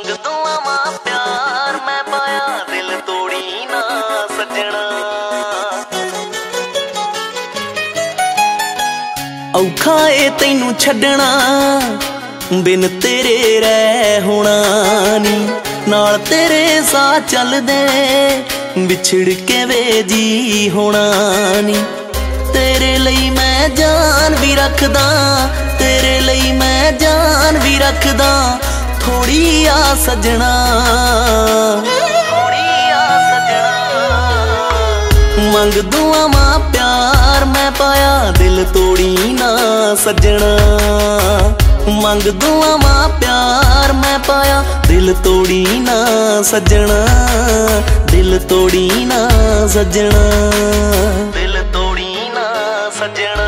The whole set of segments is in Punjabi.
ਮੰਗ ਦੁਆਵਾਂ ਪਿਆਰ ਮੈਂ ਪਾਇਆ ਦਿਲ ਤੋੜੀ ਨਾ ਸੱਜਣਾ। ਔਖਾ ਏ ਤੈਨੂੰ ਛੱਡਣਾ ਬਿਨ ਤੇਰੇ ਰਹਿ ਹੋਣਾ ਨੀ, ਨਾਲ ਤੇਰੇ ਸਾਹ ਚੱਲਦੇ ਵਿਛੜ ਕੇ ਵੇ ਜੀ ਹੋਣਾ ਨੀ। ਤੇਰੇ ਲਈ ਮੈਂ ਜਾਨ ਵੀ ਰੱਖਦਾ, ਤੇਰੇ ਲਈ ਮੈਂ ਜਾਨ ਵੀ ਰੱਖਦਾ, ਥੋੜੀ ਆ ਸੱਜਣਾ ਥੋੜੀ ਆ ਸੱਜਣਾ। ਮੰਗ ਦੁਆਵਾਂ ਪਿਆਰ ਮੈਂ ਪਾਇਆ ਦਿਲ ਤੋੜੀ ਨਾ ਸੱਜਣਾ। ਮੰਗ ਦੁਆਵਾਂ ਪਿਆਰ ਮੈਂ ਪਾਇਆ ਦਿਲ ਤੋੜੀ ਨਾ ਸੱਜਣਾ, ਦਿਲ ਤੋੜੀ ਨਾ ਸੱਜਣਾ, ਦਿਲ ਤੋੜੀ ਨਾ ਸੱਜਣਾ।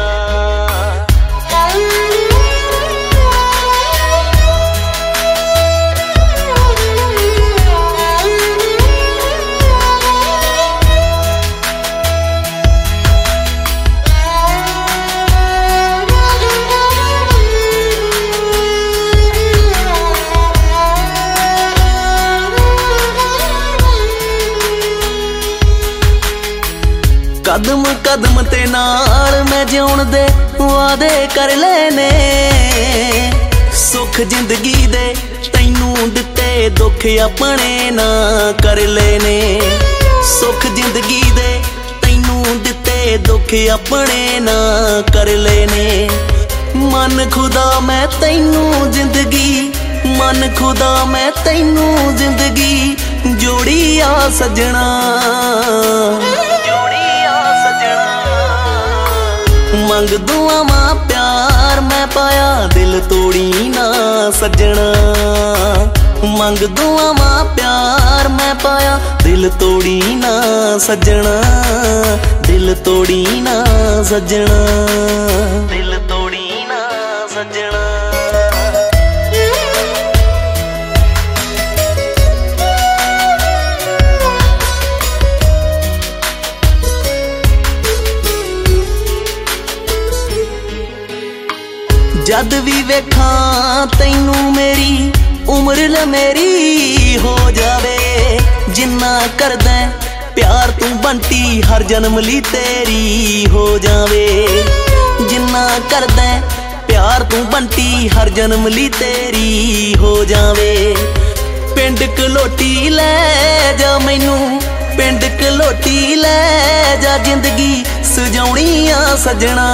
ਕਦਮ ਕਦਮ ਤੇ ਨਾਲ ਮੈਂ ਜਿਉਣ ਦੇ ਵਾਅਦੇ ਕਰ ਲਏ ਨੇ, ਸੁੱਖ ਜ਼ਿੰਦਗੀ ਦੇ ਤੈਨੂੰ ਦਿੱਤੇ ਦੁੱਖ ਆਪਣੇ ਨਾ ਕਰ ਲਏ ਨੇ। ਸੁੱਖ ਜ਼ਿੰਦਗੀ ਦੇ ਤੈਨੂੰ ਦਿੱਤੇ ਦੁੱਖ ਆਪਣੇ ਨਾ ਕਰ ਲਏ ਨੇ। ਮਨ ਖੁਦਾ ਮੈਂ ਤੈਨੂੰ ਜ਼ਿੰਦਗੀ, ਮਨ ਖੁਦਾ ਮੈਂ ਤੈਨੂੰ ਜ਼ਿੰਦਗੀ ਜੋੜੀ ਆ ਸੱਜਣਾ ਮੰਗ ਦੁਆਵਾਂ ਪਿਆਰ ਮੈਂ ਪਾਇਆ ਦਿਲ ਤੋੜੀ ਨਾ ਸੱਜਣਾ। ਮੰਗ ਦੁਆਵਾਂ ਪਿਆਰ ਮੈਂ ਪਾਇਆ ਦਿਲ ਤੋੜੀ ਨਾ ਸੱਜਣਾ, ਦਿਲ ਤੋੜੀ ਨਾ ਸੱਜਣਾ, ਦਿਲ ਤੋੜੀ ਨਾ ਸੱਜਣਾ। ਜਦ ਵੀ ਵੇਖਾਂ ਤੈਨੂੰ ਮੇਰੀ ਉਮਰ ਲਮੇਰੀ ਹੋ ਜਾਵੇ, ਜਿੰਨਾ ਕਰਦਾ ਪਿਆਰ ਤੂੰ ਬੰਟੀ ਹਰ ਜਨਮ ਲਈ ਤੇਰੀ ਹੋ ਜਾਵੇ। ਜਿੰਨਾ ਕਰਦਾ ਪਿਆਰ ਤੂੰ ਬੰਟੀ ਹਰ ਜਨਮ ਲਈ ਤੇਰੀ ਹੋ ਜਾਵੇ। ਪਿੰਡ ਕਲੋਟੀ ਲੈ ਜਾ ਮੈਨੂੰ, ਪਿੰਡ ਕਲੋਟੀ ਲੈ ਜਾ, ਜ਼ਿੰਦਗੀ ਸਜਾਉਣੀ ਆ ਸੱਜਣਾ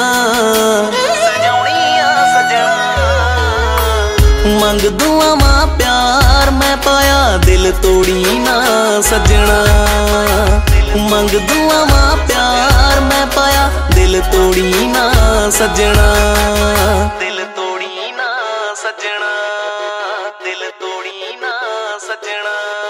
ਮੰਗ ਦੁਆਵਾਂ ਪਿਆਰ ਮੈਂ ਪਾਇਆ ਦਿਲ ਤੋੜੀ ਨਾ ਸੱਜਣਾ। ਮੰਗ ਦੁਆਵਾਂ ਪਿਆਰ ਮੈਂ ਪਾਇਆ ਦਿਲ ਤੋੜੀ ਨਾ ਸੱਜਣਾ, ਦਿਲ ਤੋੜੀ ਨਾ ਸੱਜਣਾ, ਦਿਲ ਤੋੜੀ ਨਾ ਸੱਜਣਾ।